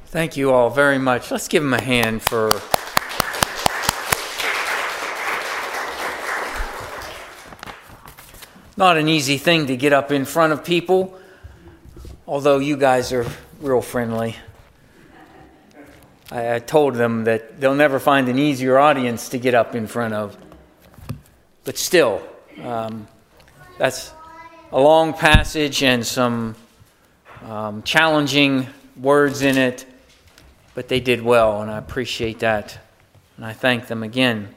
Thank you all very much. Let's give them a hand for not an easy thing to get up in front of people, although you guys are real friendly. I told them that they'll never find an easier audience to get up in front of. But still, that's a long passage and some challenging words in it, but they did well, and I appreciate that, and I thank them again.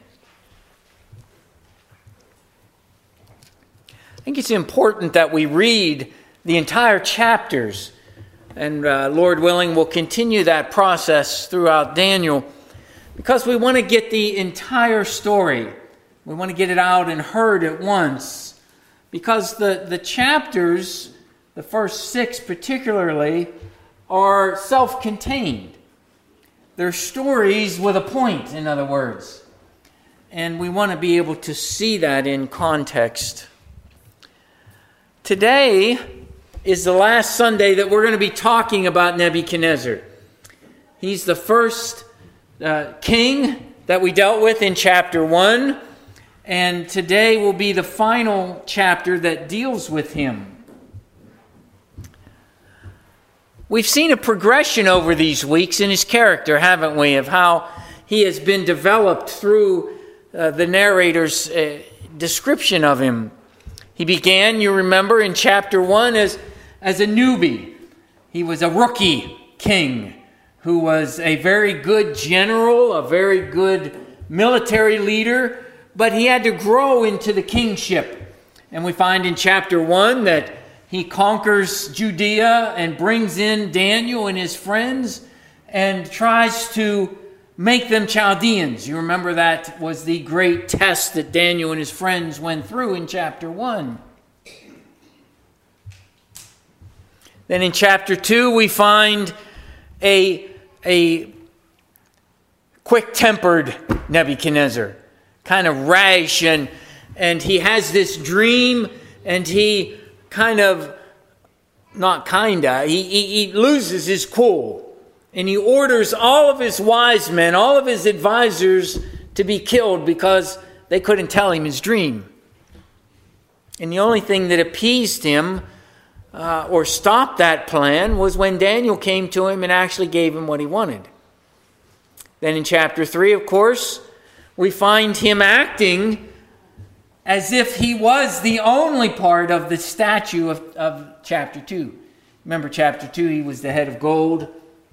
I think it's important that we read the entire chapters, and Lord willing, we'll continue that process throughout Daniel, because we want to get the entire story. We want to get it out and heard at once, because the chapters, the first 6 particularly, are self-contained. They're stories with a point, in other words. And we want to be able to see that in context. Today is the last Sunday that we're going to be talking about Nebuchadnezzar. He's the first king that we dealt with in chapter 1. And today will be the final chapter that deals with him. We've seen a progression over these weeks in his character, haven't we, of how he has been developed through the narrator's description of him. He began, you remember, in chapter 1 as a newbie. He was a rookie king who was a very good general, a very good military leader, but he had to grow into the kingship. And we find in chapter 1 that he conquers Judea and brings in Daniel and his friends and tries to make them Chaldeans. You remember that was the great test that Daniel and his friends went through in chapter 1. Then in chapter 2 we find a quick-tempered Nebuchadnezzar, kind of rash, and he has this dream, and he he loses his cool, and he orders all of his wise men, all of his advisors to be killed because they couldn't tell him his dream. And the only thing that appeased him or stopped that plan was when Daniel came to him and actually gave him what he wanted. Then in chapter 3, of course, we find him acting as if he was the only part of the statue of chapter 2. Remember chapter 2, he was the head of gold,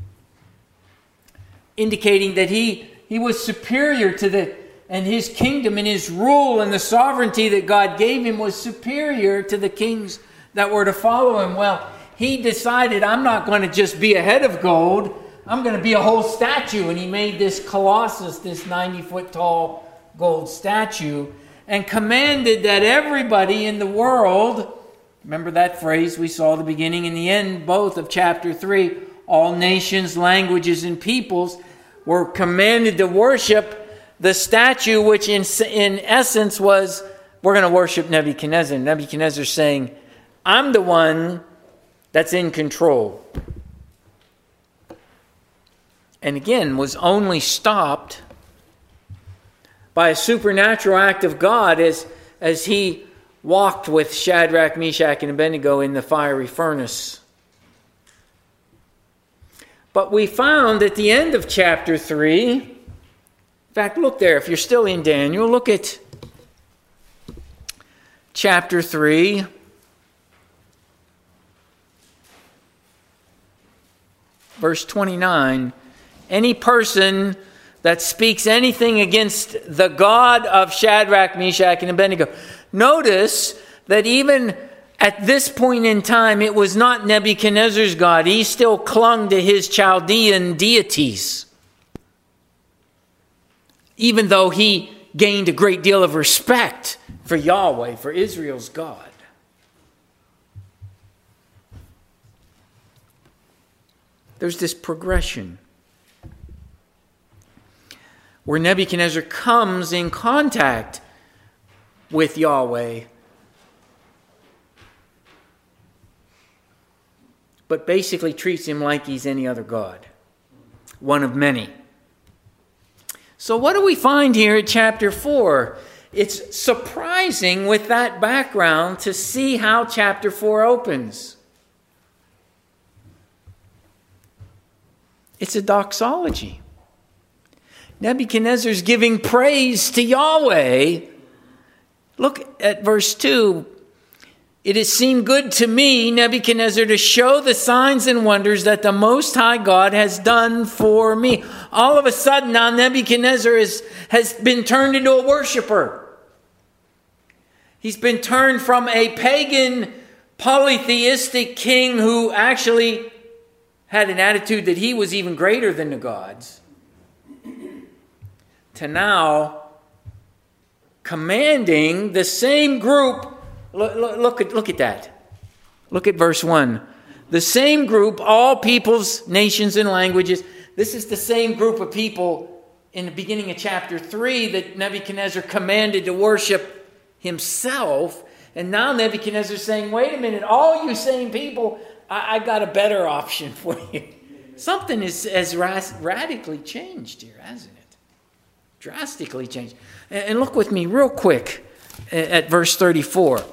indicating that he was superior to and his kingdom and his rule and the sovereignty that God gave him was superior to the kings that were to follow him. Well, he decided, I'm not going to just be a head of gold, I'm going to be a whole statue. And he made this colossus, this 90-foot tall gold statue, and commanded that everybody in the world, remember that phrase we saw at the beginning and the end both of chapter 3, all nations, languages, and peoples were commanded to worship the statue, which in essence was, we're going to worship Nebuchadnezzar. Nebuchadnezzar saying, I'm the one that's in control. And again, was only stopped by a supernatural act of God as he walked with Shadrach, Meshach, and Abednego in the fiery furnace. But we found at the end of chapter 3, in fact, look there, if you're still in Daniel, look at chapter 3. Verse 29, any person that speaks anything against the God of Shadrach, Meshach, and Abednego. Notice that even at this point in time, it was not Nebuchadnezzar's God. He still clung to his Chaldean deities, even though he gained a great deal of respect for Yahweh, for Israel's God. There's this progression where Nebuchadnezzar comes in contact with Yahweh, but basically treats him like he's any other god. one of many. So what do we find here at chapter 4? It's surprising with that background to see how chapter 4 opens. It's a doxology. Nebuchadnezzar's giving praise to Yahweh. Look at verse 2. It has seemed good to me, Nebuchadnezzar, to show the signs and wonders that the Most High God has done for me. All of a sudden now Nebuchadnezzar has been turned into a worshiper. He's been turned from a pagan, polytheistic king who actually had an attitude that he was even greater than the gods, to now commanding the same group. Look at that. Look at verse 1. The same group, all peoples, nations, and languages. This is the same group of people in the beginning of chapter 3 that Nebuchadnezzar commanded to worship himself. And now Nebuchadnezzar is saying, wait a minute, all you same people, I got a better option for you. Something has radically changed here, hasn't it? Drastically changed. And look with me real quick at verse 34.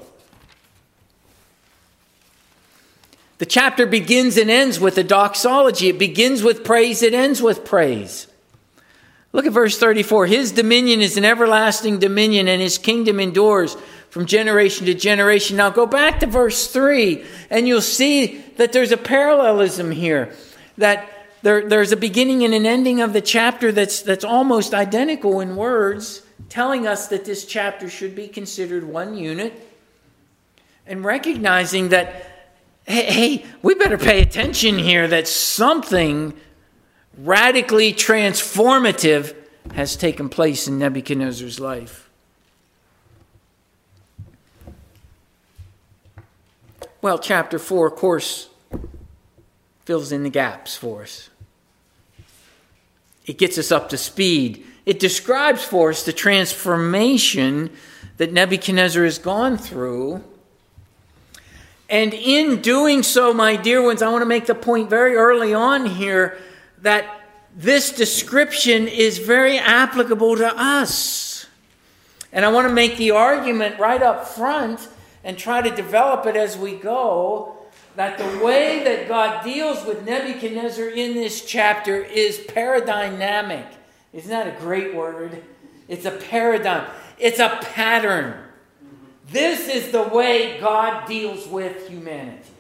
The chapter begins and ends with a doxology. It begins with praise. It ends with praise. Look at verse 34. His dominion is an everlasting dominion, and his kingdom endures from generation to generation. Now go back to verse 3, and you'll see that there's a parallelism here. That there's a beginning and an ending of the chapter that's almost identical in words, telling us that this chapter should be considered one unit, and recognizing that, hey, we better pay attention here, that something radically transformative has taken place in Nebuchadnezzar's life. Well, chapter 4, of course, fills in the gaps for us. It gets us up to speed. It describes for us the transformation that Nebuchadnezzar has gone through. And in doing so, my dear ones, I want to make the point very early on here that this description is very applicable to us. And I want to make the argument right up front and try to develop it as we go, that the way that God deals with Nebuchadnezzar in this chapter is paradigmatic. Isn't that a great word? It's a paradigm. It's a pattern. This is the way God deals with humanity.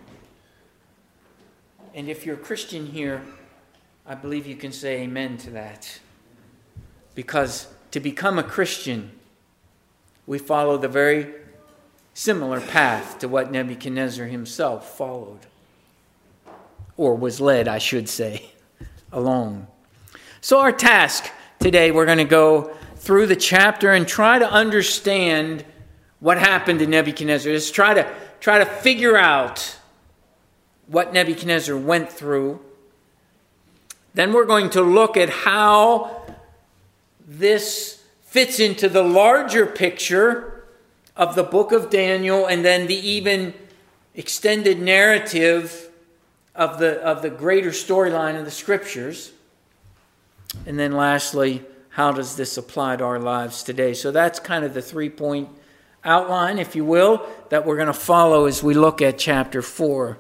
And if you're a Christian here, I believe you can say amen to that. Because to become a Christian, we follow the very similar path to what Nebuchadnezzar himself followed. Or was led, I should say, along. So our task today, we're going to go through the chapter and try to understand what happened to Nebuchadnezzar. Just try to figure out what Nebuchadnezzar went through. Then we're going to look at how this fits into the larger picture of the book of Daniel, and then the even extended narrative of the greater storyline of the scriptures. And then lastly, how does this apply to our lives today? So that's kind of the 3-point outline, if you will, that we're going to follow as we look at chapter 4.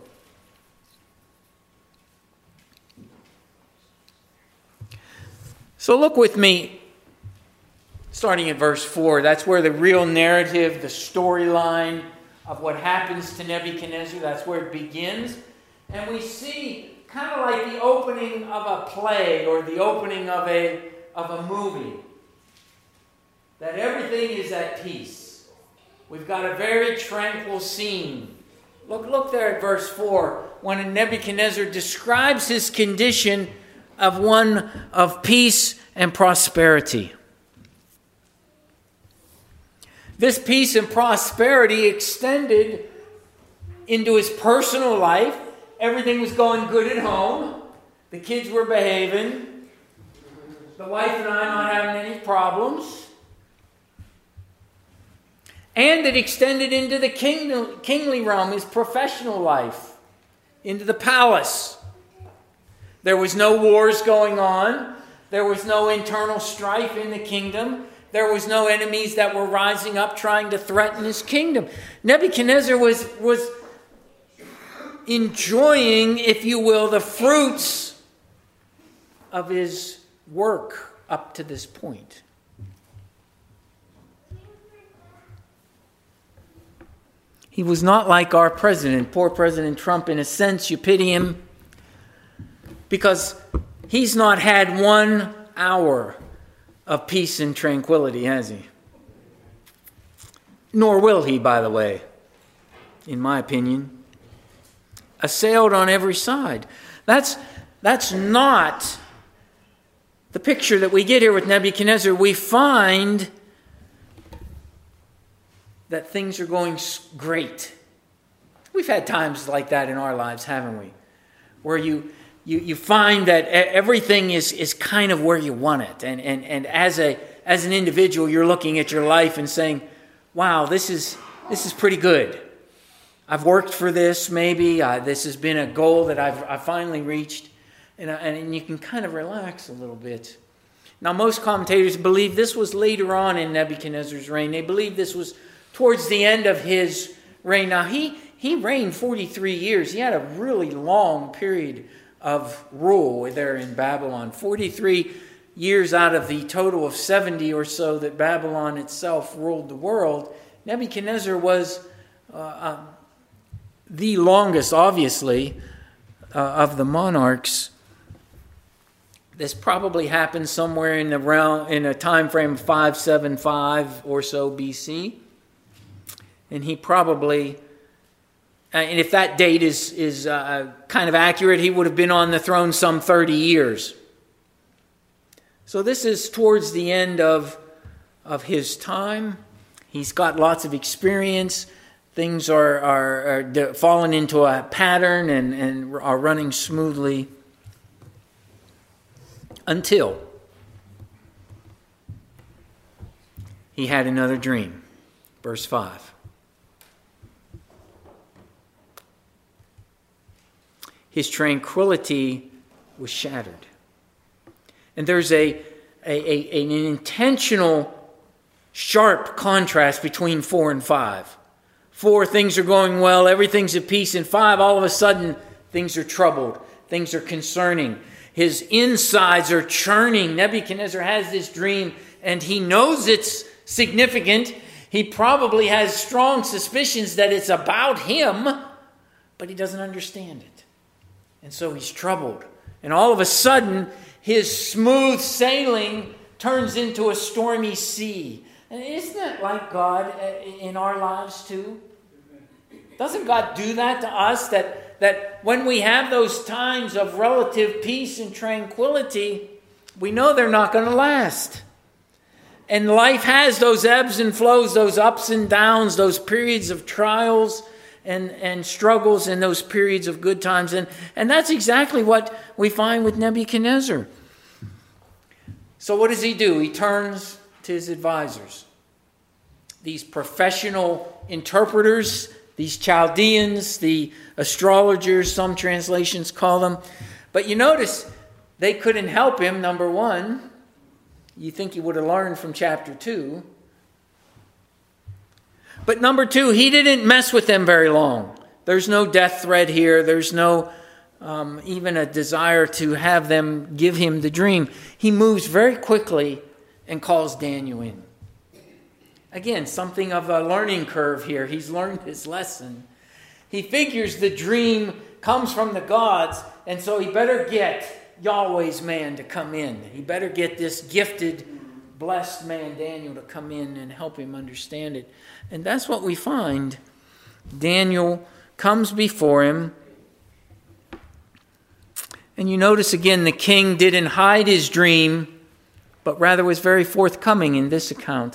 So look with me, starting at verse 4. That's where the real narrative, the storyline of what happens to Nebuchadnezzar, that's where it begins. And we see kind of like the opening of a play or the opening of a movie, that everything is at peace. We've got a very tranquil scene. Look there at verse 4, when Nebuchadnezzar describes his condition of one of peace and prosperity. This peace and prosperity extended into his personal life. Everything was going good at home. The kids were behaving. The wife and I not having any problems. And it extended into the kingly realm, his professional life, into the palace. There was no wars going on. There was no internal strife in the kingdom. There was no enemies that were rising up trying to threaten his kingdom. Nebuchadnezzar was enjoying, if you will, the fruits of his work up to this point. He was not like our president, poor President Trump. In a sense, you pity him because he's not had 1 hour of peace and tranquility, has he? Nor will he, by the way, in my opinion. Assailed on every side. That's not the picture that we get here with Nebuchadnezzar. We find that things are going great. We've had times like that in our lives, haven't we? Where you find that everything is kind of where you want it. And as an individual, you're looking at your life and saying, wow, this is pretty good. I've worked for this, maybe. This has been a goal that I've finally reached. And you can kind of relax a little bit. Now, most commentators believe this was later on in Nebuchadnezzar's reign. They believe this was towards the end of his reign. Now, he reigned 43 years. He had a really long period of rule there in Babylon. 43 years out of the total of 70 or so that Babylon itself ruled the world. Nebuchadnezzar was the longest, obviously, of the monarchs. This probably happened somewhere in a time frame of 575 or so BC. And he probably, and if that date is kind of accurate, he would have been on the throne some 30 years. So this is towards the end of his time. He's got lots of experience. Things are falling into a pattern and are running smoothly until he had another dream. Verse 5. His tranquility was shattered. And there's an intentional, sharp contrast between 4 and 5. 4, things are going well, everything's at peace. And 5, all of a sudden, things are troubled. Things are concerning. His insides are churning. Nebuchadnezzar has this dream, and he knows it's significant. He probably has strong suspicions that it's about him, but he doesn't understand it. And so he's troubled. And all of a sudden, his smooth sailing turns into a stormy sea. And isn't that like God in our lives too? Doesn't God do that to us? That when we have those times of relative peace and tranquility, we know they're not going to last. And life has those ebbs and flows, those ups and downs, those periods of trials and struggles, and those periods of good times. And that's exactly what we find with Nebuchadnezzar. So what does he do? He turns to his advisors. These professional interpreters, these Chaldeans, the astrologers, some translations call them. But you notice they couldn't help him, number one. You think he would have learned from chapter 2. But number 2, he didn't mess with them very long. There's no death threat here. There's no even a desire to have them give him the dream. He moves very quickly and calls Daniel in. Again, something of a learning curve here. He's learned his lesson. He figures the dream comes from the gods, and so he better get Yahweh's man to come in. He better get this gifted, blessed man, Daniel, to come in and help him understand it. And that's what we find. Daniel comes before him. And you notice again, the king didn't hide his dream, but rather was very forthcoming in this account.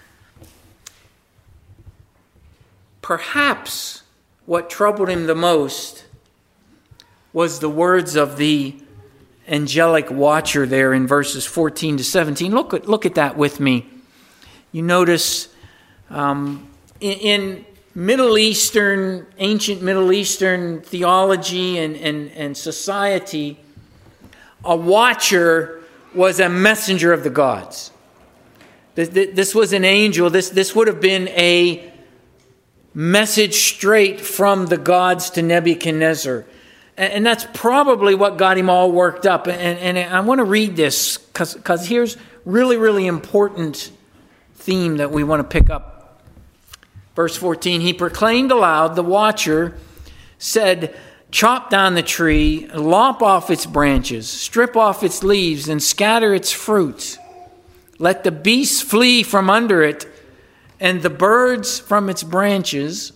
Perhaps what troubled him the most was the words of the angelic watcher there in verses 14 to 17. Look at that with me. You notice in Middle Eastern, ancient Middle Eastern theology and society, a watcher was a messenger of the gods. This was an angel. This would have been a message straight from the gods to Nebuchadnezzar. And that's probably what got him all worked up. And I want to read this because here's really, really important theme that we want to pick up. Verse 14, he proclaimed aloud, the watcher said, chop down the tree, lop off its branches, strip off its leaves, and scatter its fruits. Let the beasts flee from under it, and the birds from its branches.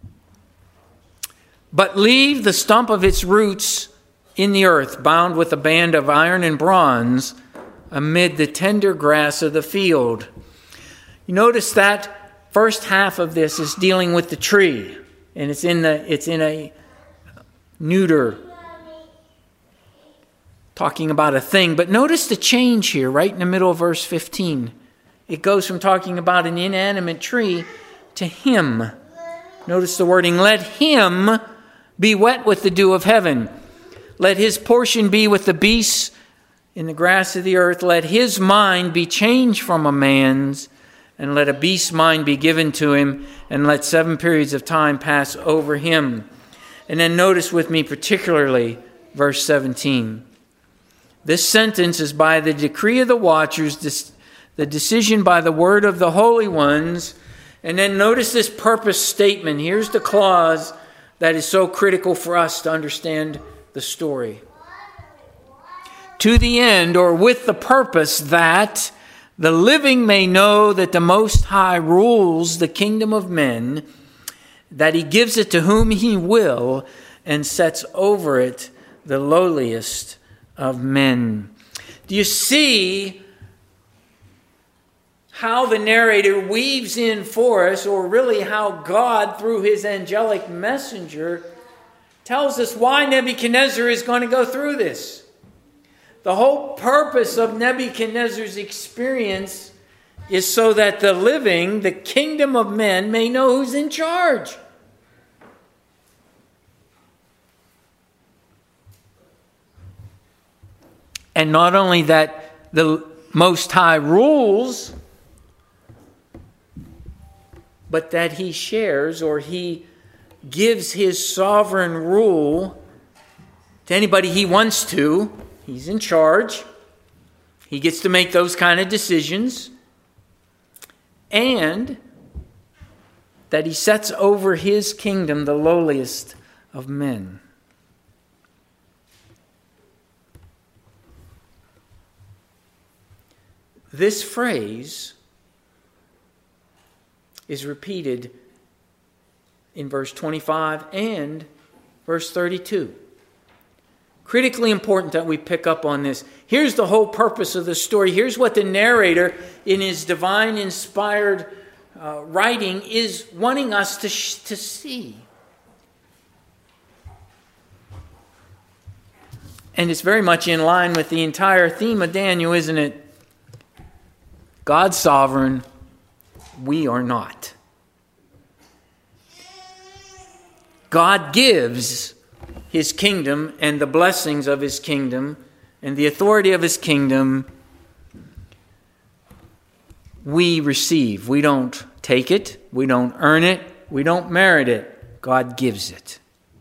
But leave the stump of its roots in the earth, bound with a band of iron and bronze, amid the tender grass of the field. You notice that first half of this is dealing with the tree, and it's in a neuter, talking about a thing. But notice the change here, right in the middle of verse 15. It goes from talking about an inanimate tree to him. Notice the wording, let him be wet with the dew of heaven. Let his portion be with the beasts in the grass of the earth. Let his mind be changed from a man's, and let a beast's mind be given to him, and let 7 periods of time pass over him. And then notice with me particularly verse 17. This sentence is by the decree of the watchers, the decision by the word of the holy ones. And then notice this purpose statement. Here's the clause that is so critical for us to understand the story. To the end, or with the purpose that the living may know that the Most High rules the kingdom of men, that he gives it to whom he will, and sets over it the lowliest of men. Do you see how the narrator weaves in for us, or really how God, through his angelic messenger, tells us why Nebuchadnezzar is going to go through this? The whole purpose of Nebuchadnezzar's experience is so that the living, the kingdom of men, may know who's in charge. And not only that the Most High rules, but that he shares, or he gives his sovereign rule to anybody he wants to. He's in charge. He gets to make those kind of decisions. And that he sets over his kingdom the lowliest of men. This phrase is repeated in verse 25 and verse 32. Critically important that we pick up on this. Here's the whole purpose of the story. Here's what the narrator, in his divine inspired writing, is wanting us to see. And it's very much in line with the entire theme of Daniel, isn't it? God's sovereign, we are not. God gives his kingdom and the blessings of his kingdom and the authority of his kingdom. We receive. We don't take it. We don't earn it. We don't merit it. God gives it.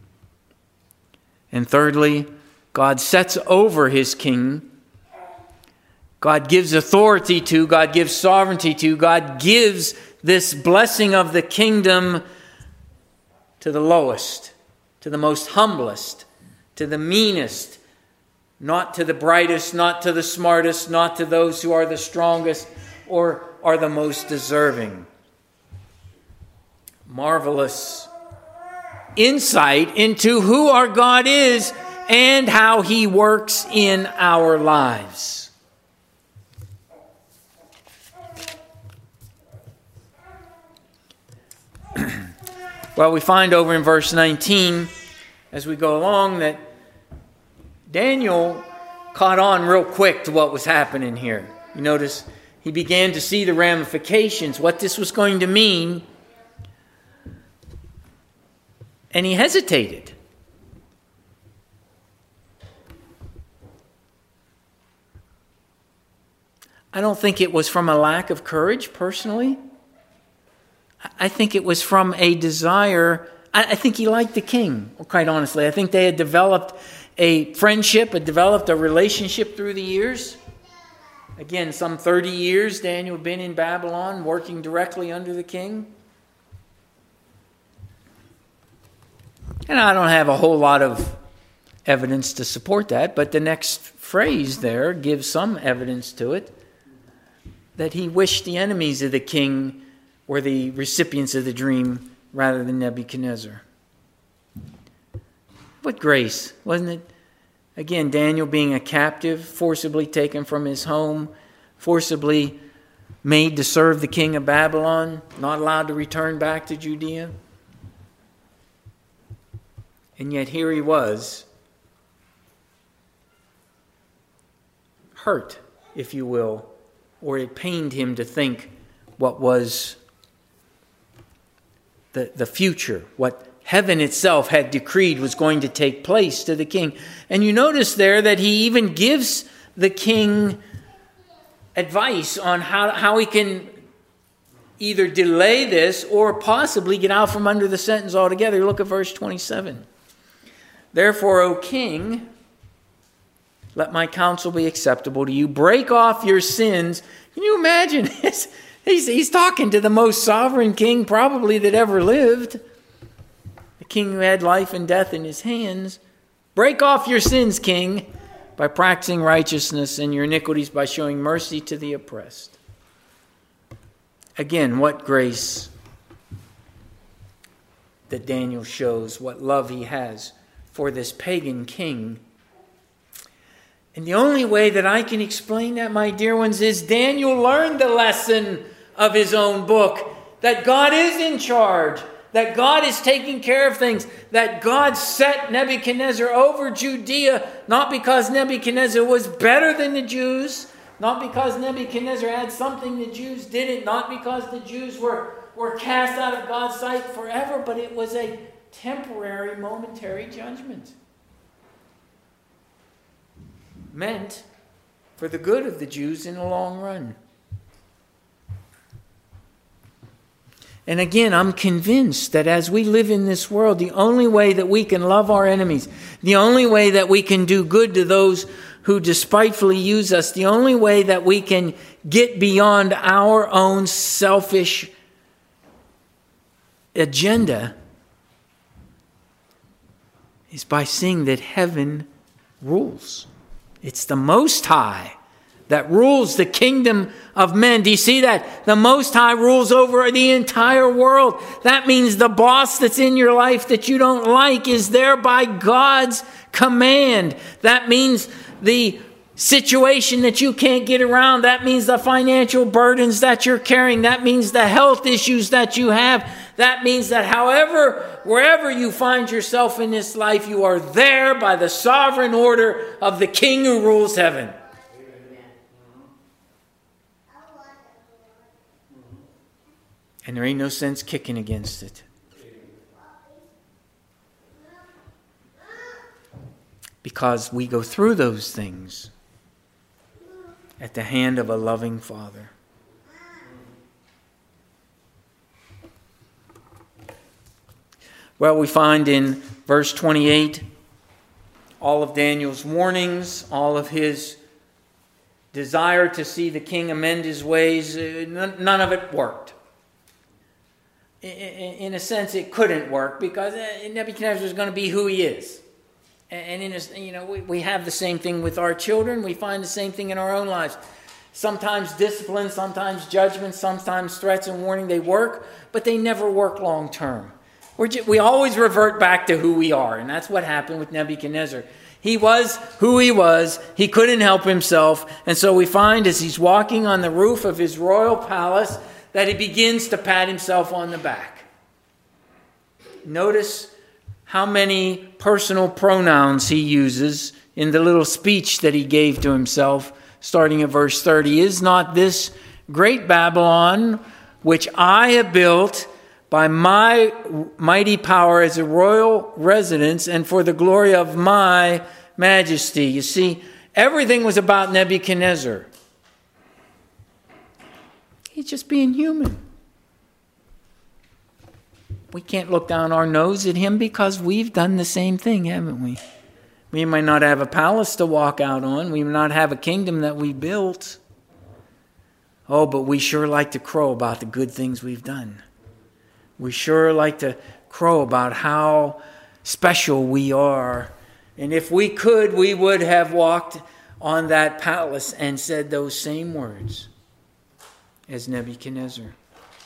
And thirdly, God sets over his king. God gives authority to, God gives sovereignty to, God gives this blessing of the kingdom to the lowest, to the most humblest, to the meanest, not to the brightest, not to the smartest, not to those who are the strongest or are the most deserving. Marvelous insight into who our God is and how he works in our lives. Well, we find over in verse 19, as we go along, that Daniel caught on real quick to what was happening here. You notice he began to see the ramifications, what this was going to mean, and he hesitated. I don't think it was from a lack of courage, personally. I think it was from a desire. I think he liked the king, quite honestly. I think they had developed a friendship, had developed a relationship through the years. Again, some 30 years Daniel had been in Babylon, working directly under the king. And I don't have a whole lot of evidence to support that, but the next phrase there gives some evidence to it, that he wished the enemies of the king were the recipients of the dream rather than Nebuchadnezzar. What grace, wasn't it? Again, Daniel being a captive, forcibly taken from his home, forcibly made to serve the king of Babylon, not allowed to return back to Judea. And yet here he was, hurt, if you will, or it pained him to think what was the future, what heaven itself had decreed was going to take place to the king. And you notice there that he even gives the king advice on how he can either delay this or possibly get out from under the sentence altogether. Look at verse 27. Therefore, O king, let my counsel be acceptable to you. Break off your sins. Can you imagine this? He's talking to the most sovereign king probably that ever lived. The king who had life and death in his hands. Break off your sins, king, by practicing righteousness, and your iniquities by showing mercy to the oppressed. Again, what grace that Daniel shows, what love he has for this pagan king. And the only way that I can explain that, my dear ones, is Daniel learned the lesson of his own book, that God is in charge, that God is taking care of things, that God set Nebuchadnezzar over Judea, not because Nebuchadnezzar was better than the Jews, not because Nebuchadnezzar had something the Jews didn't, not because the Jews were cast out of God's sight forever, but it was a temporary, momentary judgment. Meant for the good of the Jews in the long run. And again, I'm convinced that as we live in this world, the only way that we can love our enemies, the only way that we can do good to those who despitefully use us, the only way that we can get beyond our own selfish agenda is by seeing that heaven rules. It's the Most High that rules the kingdom of men. Do you see that? The Most High rules over the entire world. That means the boss that's in your life that you don't like is there by God's command. That means the situation that you can't get around. That means the financial burdens that you're carrying. That means the health issues that you have. That means that wherever you find yourself in this life, you are there by the sovereign order of the King who rules heaven. And there ain't no sense kicking against it. Because we go through those things at the hand of a loving Father. Well, we find in verse 28 all of Daniel's warnings, all of his desire to see the king amend his ways. None of it worked. In a sense, it couldn't work because Nebuchadnezzar is going to be who he is. And we have the same thing with our children. We find the same thing in our own lives. Sometimes discipline, sometimes judgment, sometimes threats and warning, they work, but they never work long term. We always revert back to who we are, and that's what happened with Nebuchadnezzar. He was who he was. He couldn't help himself. And so we find as he's walking on the roof of his royal palace that he begins to pat himself on the back. Notice how many personal pronouns he uses in the little speech that he gave to himself, starting at verse 30. Is not this great Babylon, which I have built by my mighty power as a royal residence and for the glory of my majesty? You see, everything was about Nebuchadnezzar. He's just being human. We can't look down our nose at him because we've done the same thing, haven't we? We might not have a palace to walk out on. We might not have a kingdom that we built. Oh, but we sure like to crow about the good things we've done. We sure like to crow about how special we are. And if we could, we would have walked on that palace and said those same words as Nebuchadnezzar.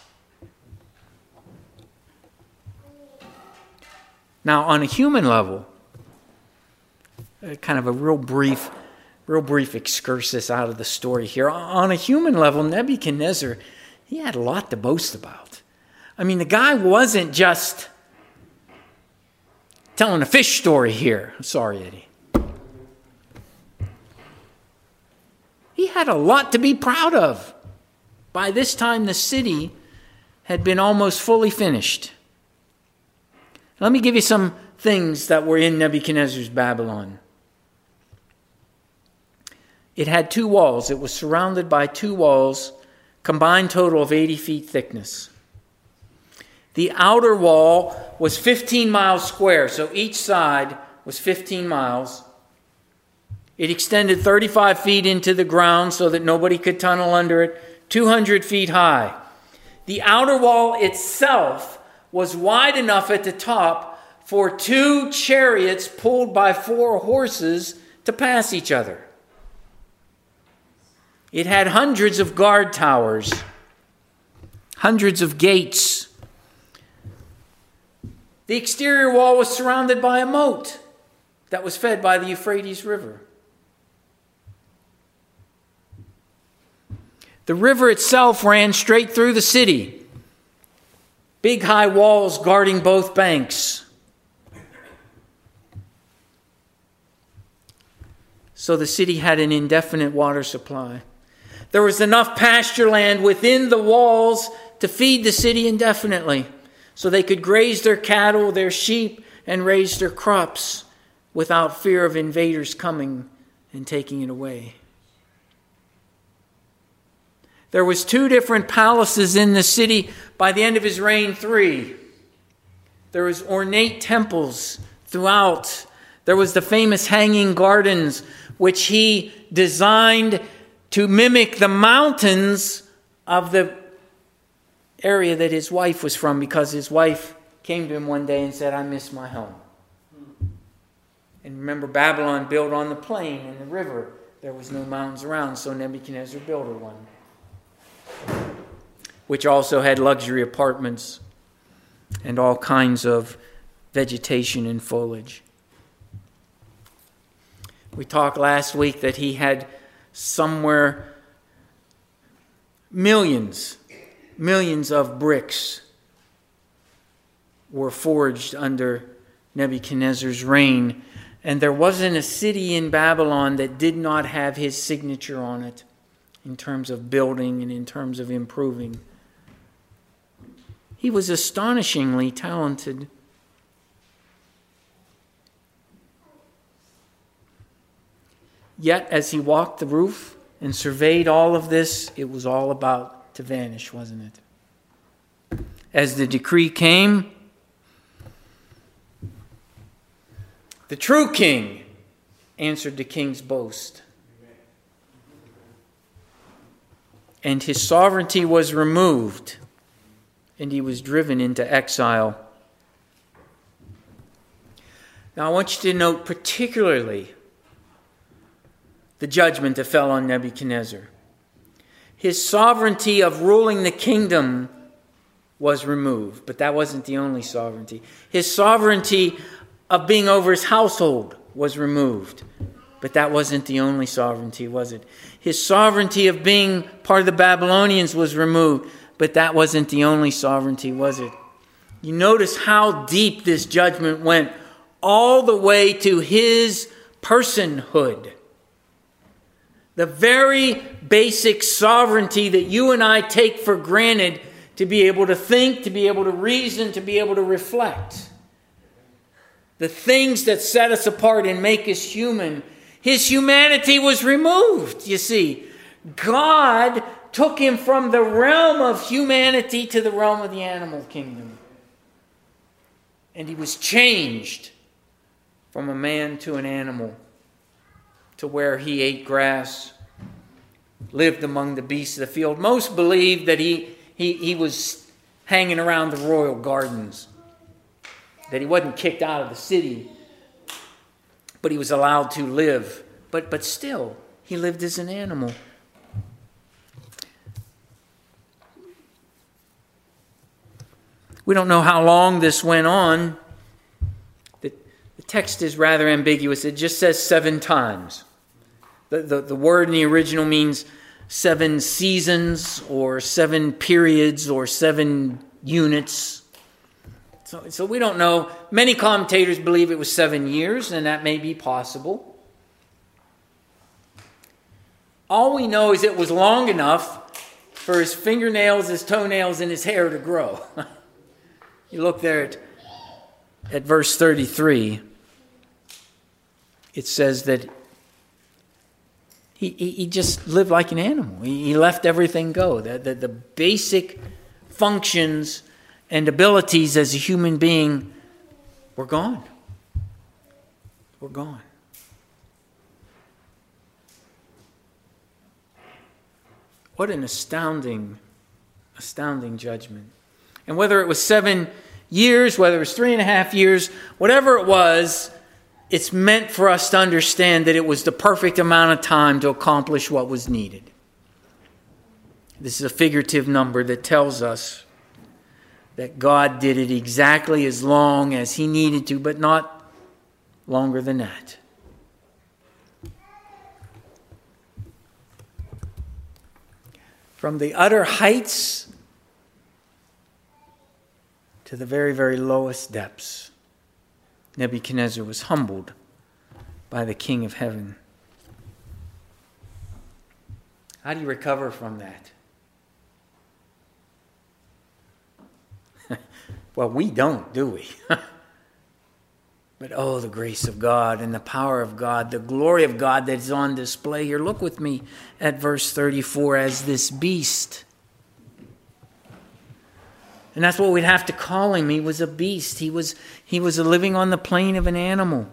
Now, on a human level, kind of a real brief excursus out of the story here. On a human level, Nebuchadnezzar, he had a lot to boast about. I mean, the guy wasn't just telling a fish story here. Sorry, Eddie. He had a lot to be proud of. By this time, the city had been almost fully finished. Let me give you some things that were in Nebuchadnezzar's Babylon. It had 2 walls. It was surrounded by 2 walls, combined total of 80 feet thickness. The outer wall was 15 miles square, so each side was 15 miles. It extended 35 feet into the ground so that nobody could tunnel under it, 200 feet high. The outer wall itself was wide enough at the top for 2 chariots pulled by 4 horses to pass each other. It had hundreds of guard towers, hundreds of gates. The exterior wall was surrounded by a moat that was fed by the Euphrates River. The river itself ran straight through the city. Big high walls guarding both banks. So the city had an indefinite water supply. There was enough pasture land within the walls to feed the city indefinitely, so they could graze their cattle, their sheep, and raise their crops without fear of invaders coming and taking it away. There was 2 different palaces in the city. By the end of his reign, 3. There was ornate temples throughout. There was the famous Hanging Gardens, which he designed to mimic the mountains of the area that his wife was from, because his wife came to him one day and said, "I miss my home." And remember, Babylon built on the plain and the river. There was no mountains around, so Nebuchadnezzar built her one, which also had luxury apartments and all kinds of vegetation and foliage. We talked last week that he had somewhere millions of bricks were forged under Nebuchadnezzar's reign, and there wasn't a city in Babylon that did not have his signature on it in terms of building and in terms of improving. He was astonishingly talented. Yet, as he walked the roof and surveyed all of this, it was all about to vanish, wasn't it? As the decree came, the true king answered the king's boast. And his sovereignty was removed, and he was driven into exile. Now I want you to note particularly the judgment that fell on Nebuchadnezzar. His sovereignty of ruling the kingdom was removed, but that wasn't the only sovereignty. His sovereignty of being over his household was removed, but that wasn't the only sovereignty, was it? His sovereignty of being part of the Babylonians was removed, but that wasn't the only sovereignty, was it? You notice how deep this judgment went, all the way to his personhood. The very basic sovereignty that you and I take for granted, to be able to think, to be able to reason, to be able to reflect. The things that set us apart and make us human, his humanity was removed, you see. God took him from the realm of humanity to the realm of the animal kingdom. And he was changed from a man to an animal, to where he ate grass, lived among the beasts of the field. Most believe that he was hanging around the royal gardens, that he wasn't kicked out of the city, but he was allowed to live. But still, he lived as an animal. We don't know how long this went on. The text is rather ambiguous. It just says 7 times. The word in the original means 7 seasons or 7 periods or 7 units. So we don't know. Many commentators believe it was 7 years, and that may be possible. All we know is it was long enough for his fingernails, his toenails, and his hair to grow. You look there at verse 33. It says that he just lived like an animal. He let everything go. The basic functions and abilities as a human being were gone. Were gone. What an astounding judgment. And whether it was 7 years, whether it was 3.5 years, whatever it was, it's meant for us to understand that it was the perfect amount of time to accomplish what was needed. This is a figurative number that tells us that God did it exactly as long as he needed to, but not longer than that. From the utter heights to the very, very lowest depths, Nebuchadnezzar was humbled by the King of Heaven. How do you recover from that? Well, we don't, do we? But oh, the grace of God and the power of God, the glory of God that is on display here. Look with me at verse 34, as this beast. And that's what we'd have to call him. He was a beast. He was living on the plane of an animal.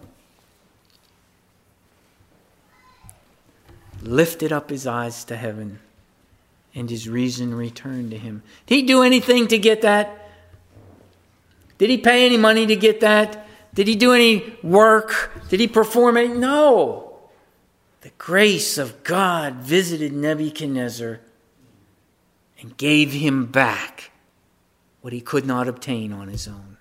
Lifted up his eyes to heaven, and his reason returned to him. Did he do anything to get that? Did he pay any money to get that? Did he do any work? Did he perform any? No. The grace of God visited Nebuchadnezzar and gave him back what he could not obtain on his own.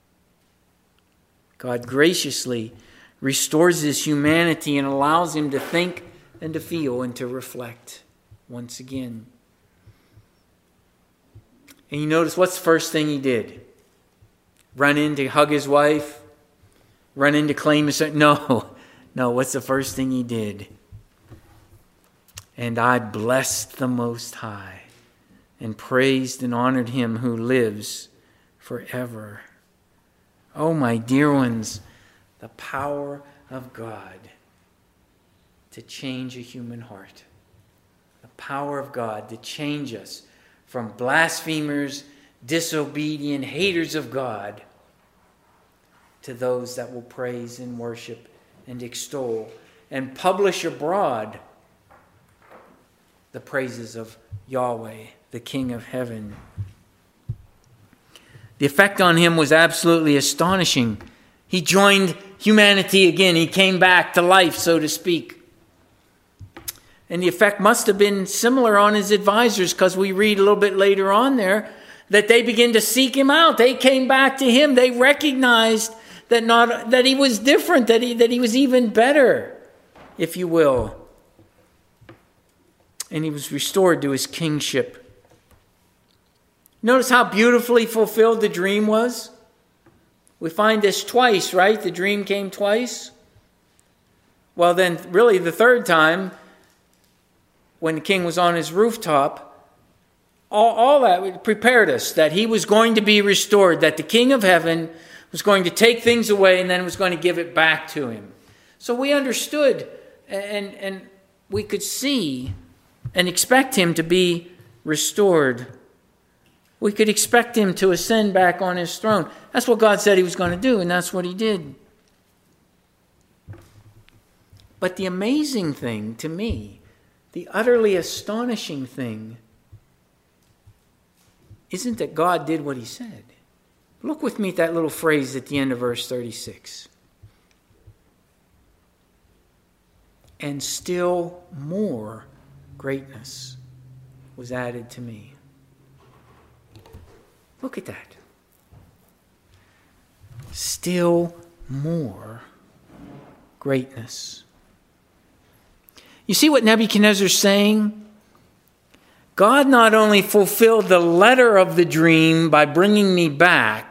God graciously restores his humanity and allows him to think and to feel and to reflect once again. And you notice, what's the first thing he did? Run in to hug his wife? Run in to claim his... No, what's the first thing he did? And I blessed the Most High and praised and honored him who lives forever. Oh, my dear ones, the power of God to change a human heart. The power of God to change us from blasphemers, disobedient, haters of God, to those that will praise and worship and extol and publish abroad the praises of Yahweh, the King of Heaven. The effect on him was absolutely astonishing. He joined humanity again. He came back to life, so to speak. And the effect must have been similar on his advisors, because we read a little bit later on there that they began to seek him out. They came back to him. They recognized that he was different, that he was even better, if you will. And he was restored to his kingship. Notice how beautifully fulfilled the dream was. We find this twice, right? The dream came twice. Well, then really the third time, when the king was on his rooftop, all that prepared us that he was going to be restored, that the King of Heaven was going to take things away and then was going to give it back to him. So we understood and we could see and expect him to be restored. We could expect him to ascend back on his throne. That's what God said he was going to do, and that's what he did. But the amazing thing to me, the utterly astonishing thing, isn't that God did what he said. Look with me at that little phrase at the end of verse 36. And still more greatness was added to me. Look at that. Still more greatness. You see what Nebuchadnezzar's saying? God not only fulfilled the letter of the dream by bringing me back,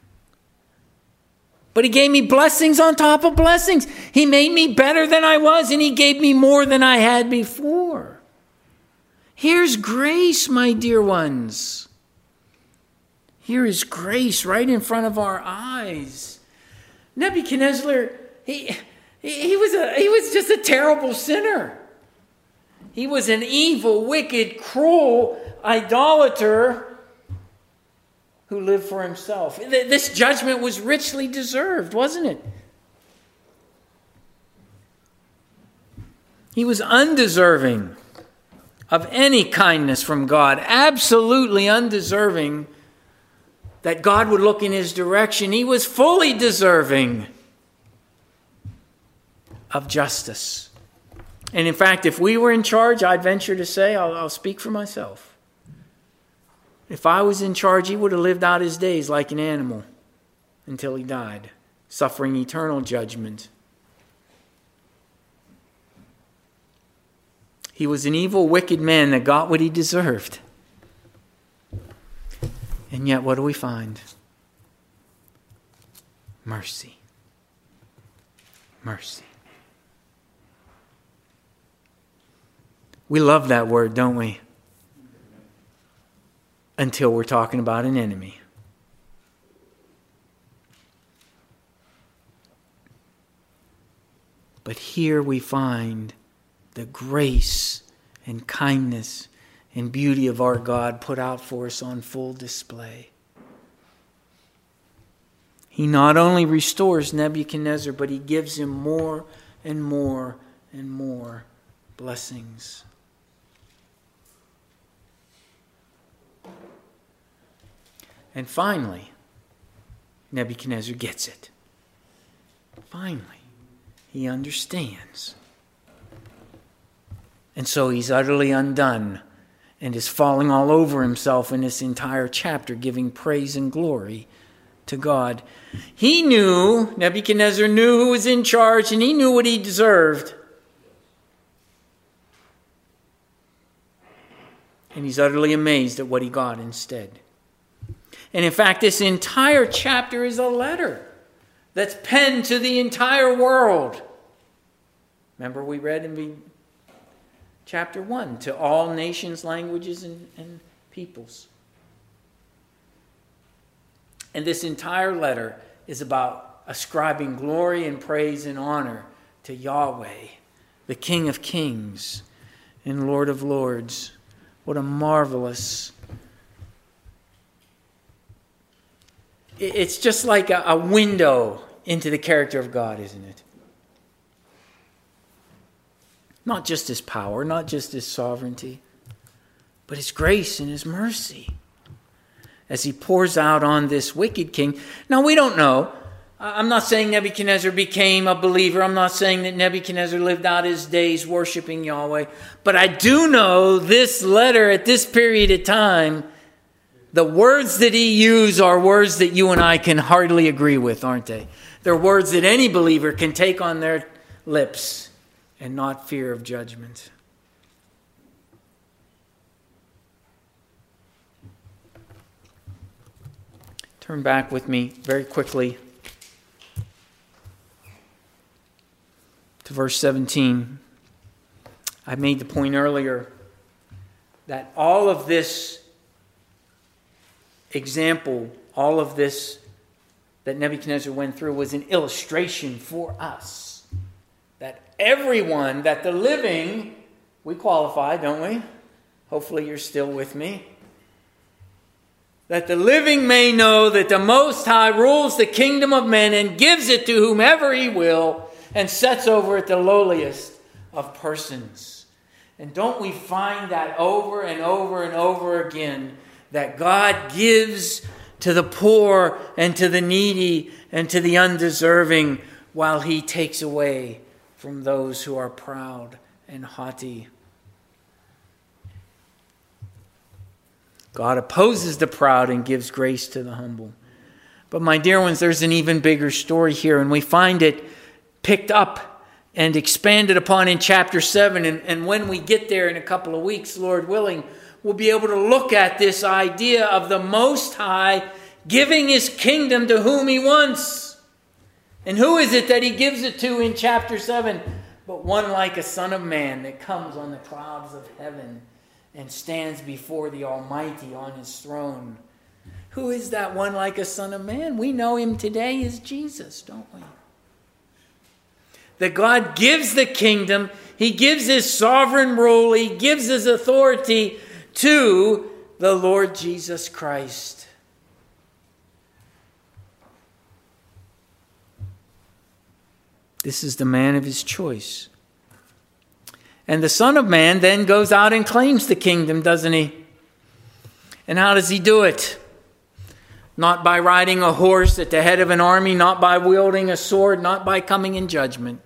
but he gave me blessings on top of blessings. He made me better than I was, and he gave me more than I had before. Here's grace, my dear ones. Here is grace right in front of our eyes. Nebuchadnezzar, he was just a terrible sinner. He was an evil, wicked, cruel idolater who lived for himself. This judgment was richly deserved, wasn't it? He was undeserving of any kindness from God, absolutely undeserving that God would look in his direction. He was fully deserving of justice. And in fact, if we were in charge, I'd venture to say, I'll speak for myself. If I was in charge, he would have lived out his days like an animal until he died, suffering eternal judgment. He was an evil, wicked man that got what he deserved. And yet, what do we find? Mercy. Mercy. We love that word, don't we? Until we're talking about an enemy. But here we find the grace and kindness and beauty of our God put out for us on full display. He not only restores Nebuchadnezzar, but he gives him more and more and more blessings. And finally, Nebuchadnezzar gets it. Finally, he understands. And so he's utterly undone and is falling all over himself in this entire chapter, giving praise and glory to God. Nebuchadnezzar knew who was in charge, and he knew what he deserved. And he's utterly amazed at what he got instead. And in fact, this entire chapter is a letter that's penned to the entire world. Remember we read in chapter 1, to all nations, languages, and peoples. And this entire letter is about ascribing glory and praise and honor to Yahweh, the King of Kings and Lord of Lords. What a marvelous... It's just like a window into the character of God, isn't it? Not just his power, not just his sovereignty, but his grace and his mercy as he pours out on this wicked king. Now, we don't know. I'm not saying Nebuchadnezzar became a believer. I'm not saying that Nebuchadnezzar lived out his days worshiping Yahweh. But I do know this letter at this period of time, the words that he used are words that you and I can hardly agree with, aren't they? They're words that any believer can take on their lips and not fear of judgment. Turn back with me very quickly to verse 17. I made the point earlier that all of this example, all of this that Nebuchadnezzar went through was an illustration for us. That everyone, that the living We qualify, don't we? Hopefully you're still with me. That the living may know that the Most High rules the kingdom of men and gives it to whomever He will and sets over it the lowliest of persons. And don't we find that over and over and over again, that God gives to the poor and to the needy and to the undeserving, while He takes away from those who are proud and haughty. God opposes the proud and gives grace to the humble. But my dear ones, there's an even bigger story here, and we find it picked up and expanded upon in chapter 7. And when we get there in a couple of weeks, Lord willing, we'll be able to look at this idea of the Most High giving His kingdom to whom He wants. And who is it that He gives it to in chapter 7? But one like a son of man that comes on the clouds of heaven and stands before the Almighty on His throne. Who is that one like a son of man? We know Him today as Jesus, don't we? That God gives the kingdom, He gives His sovereign rule, He gives His authority to the Lord Jesus Christ. This is the man of His choice. And the Son of Man then goes out and claims the kingdom, doesn't He? And how does He do it? Not by riding a horse at the head of an army, not by wielding a sword, not by coming in judgment,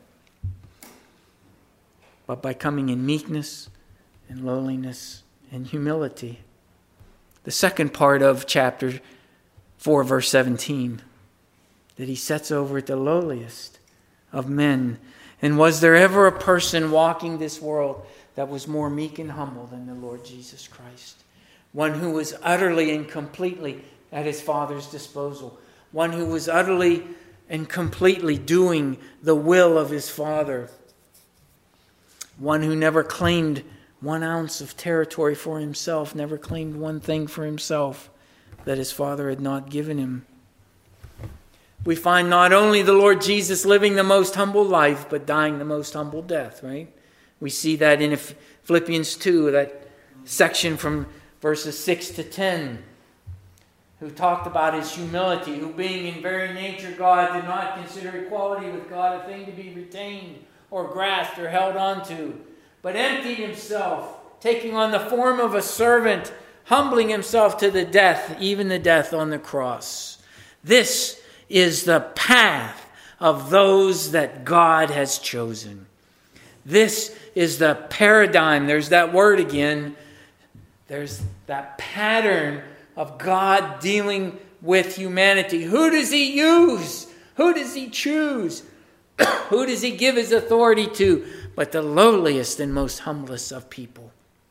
but by coming in meekness and lowliness and humility. The second part of chapter 4, verse 17, that He sets over at the lowliest of men. And was there ever a person walking this world that was more meek and humble than the Lord Jesus Christ? One who was utterly and completely at His Father's disposal. One who was utterly and completely doing the will of His Father. One who never claimed 1 ounce of territory for himself, never claimed one thing for himself that his Father had not given him. We find not only the Lord Jesus living the most humble life, but dying the most humble death, right? We see that in Philippians 2, that section from verses 6 to 10, who talked about His humility, who being in very nature God, did not consider equality with God a thing to be retained or grasped or held onto, but emptied Himself, taking on the form of a servant, humbling Himself to the death, even the death on the cross. This is the path of those that God has chosen. This is the paradigm. There's that word again. There's that pattern of God dealing with humanity. Who does He use? Who does He choose? Who does He give His authority to? But the lowliest and most humblest of people.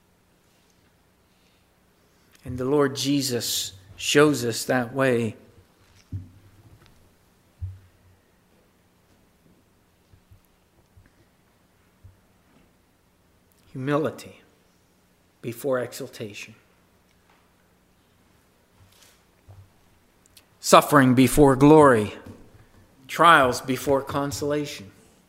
And the Lord Jesus shows us that way. Humility before exaltation. Suffering before glory. Trials before consolation.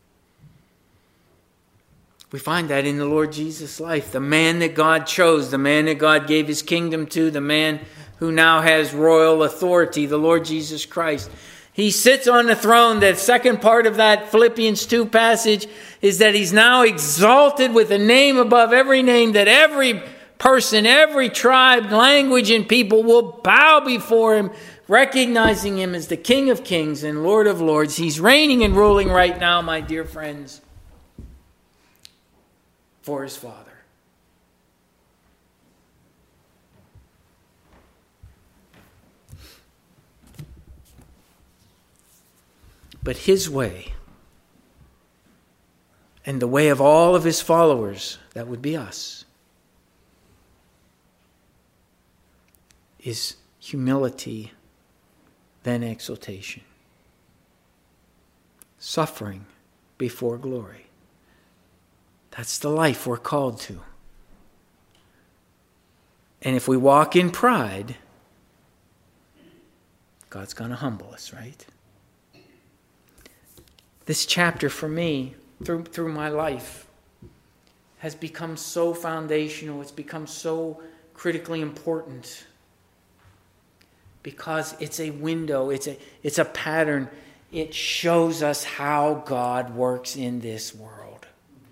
We find that in the Lord Jesus' life. The man that God chose, the man that God gave His kingdom to, the man who now has royal authority, the Lord Jesus Christ. He sits on the throne. The second part of that Philippians 2 passage is that He's now exalted with a name above every name, that every person, every tribe, language, and people will bow before Him, recognizing Him as the King of Kings and Lord of Lords. He's reigning and ruling right now, my dear friends, for His Father. But His way, and the way of all of His followers, that would be us, is humility, then exaltation. Suffering before glory. That's the life we're called to. And if we walk in pride, God's going to humble us, right? This chapter for me, through my life, has become so foundational. It's become so critically important because it's a window. It's a pattern. It shows us how God works in this world.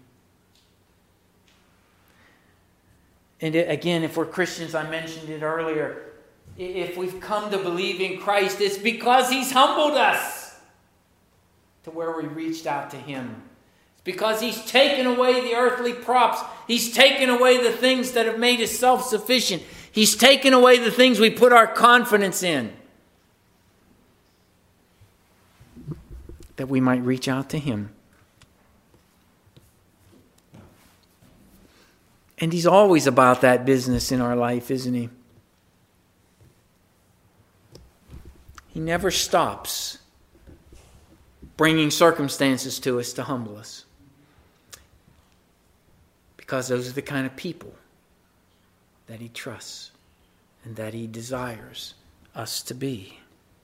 And again, if we're Christians, I mentioned it earlier, if we've come to believe in Christ, it's because He's humbled us to where we reached out to Him. It's because He's taken away the earthly props. He's taken away the things that have made us self-sufficient. He's taken away the things we put our confidence in, that we might reach out to Him. And He's always about that business in our life, isn't He? He never stops bringing circumstances to us to humble us. Because those are the kind of people that He trusts and that He desires us to be.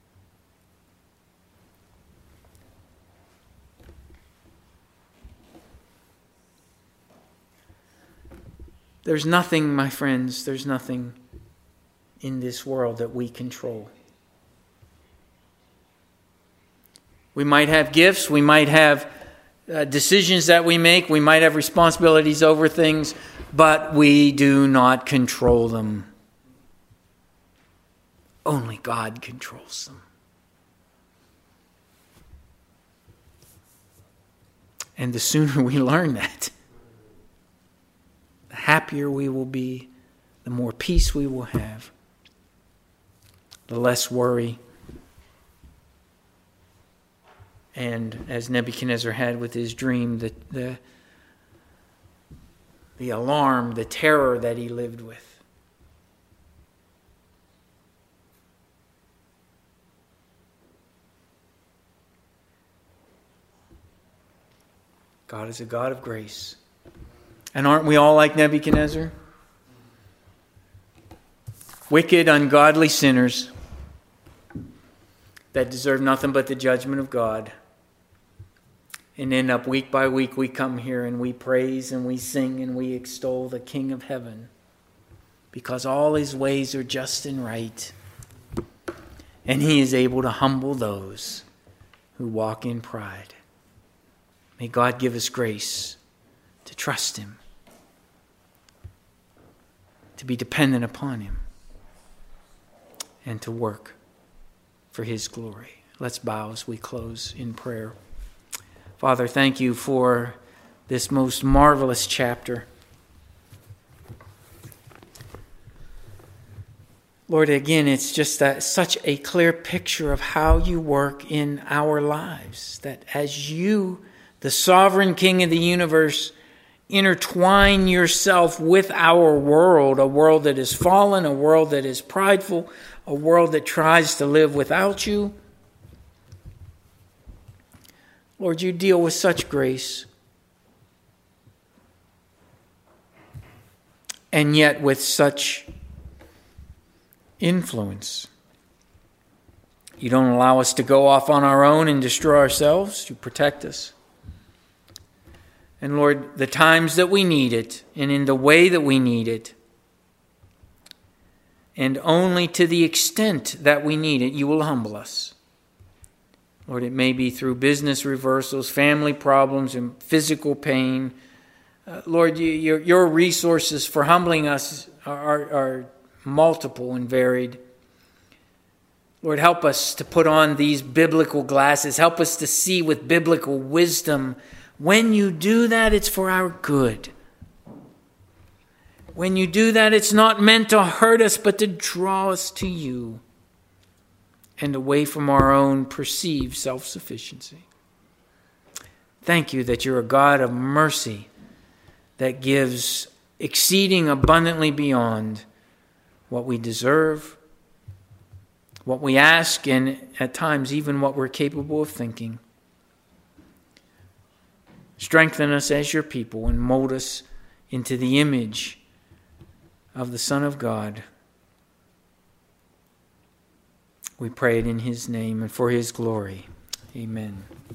There's nothing, my friends, there's nothing in this world that we control. We might have gifts, we might have decisions that we make, we might have responsibilities over things, but we do not control them. Only God controls them. And the sooner we learn that, the happier we will be, the more peace we will have, the less worry. And as Nebuchadnezzar had with his dream, the alarm, the terror that he lived with. God is a God of grace. And aren't we all like Nebuchadnezzar? Wicked, ungodly sinners that deserve nothing but the judgment of God. And end up week by week, we come here and we praise and we sing and we extol the King of Heaven, because all His ways are just and right. And He is able to humble those who walk in pride. May God give us grace to trust Him, to be dependent upon Him, and to work for His glory. Let's bow as we close in prayer. Father, thank You for this most marvelous chapter. Lord, again, it's just such a clear picture of how You work in our lives. That as You, the sovereign King of the universe, intertwine Yourself with our world, a world that is fallen, a world that is prideful, a world that tries to live without You. Lord, You deal with such grace, and yet with such influence. You don't allow us to go off on our own and destroy ourselves. You protect us. And Lord, the times that we need it, and in the way that we need it, and only to the extent that we need it, You will humble us. Lord, it may be through business reversals, family problems, and physical pain. Lord, Your resources for humbling us are multiple and varied. Lord, help us to put on these biblical glasses. Help us to see with biblical wisdom. When You do that, it's for our good. When You do that, it's not meant to hurt us, but to draw us to You and away from our own perceived self-sufficiency. Thank You that You're a God of mercy that gives exceeding abundantly beyond what we deserve, what we ask, and at times even what we're capable of thinking. Strengthen us as Your people and mold us into the image of the Son of God. We pray it in His name and for His glory. Amen.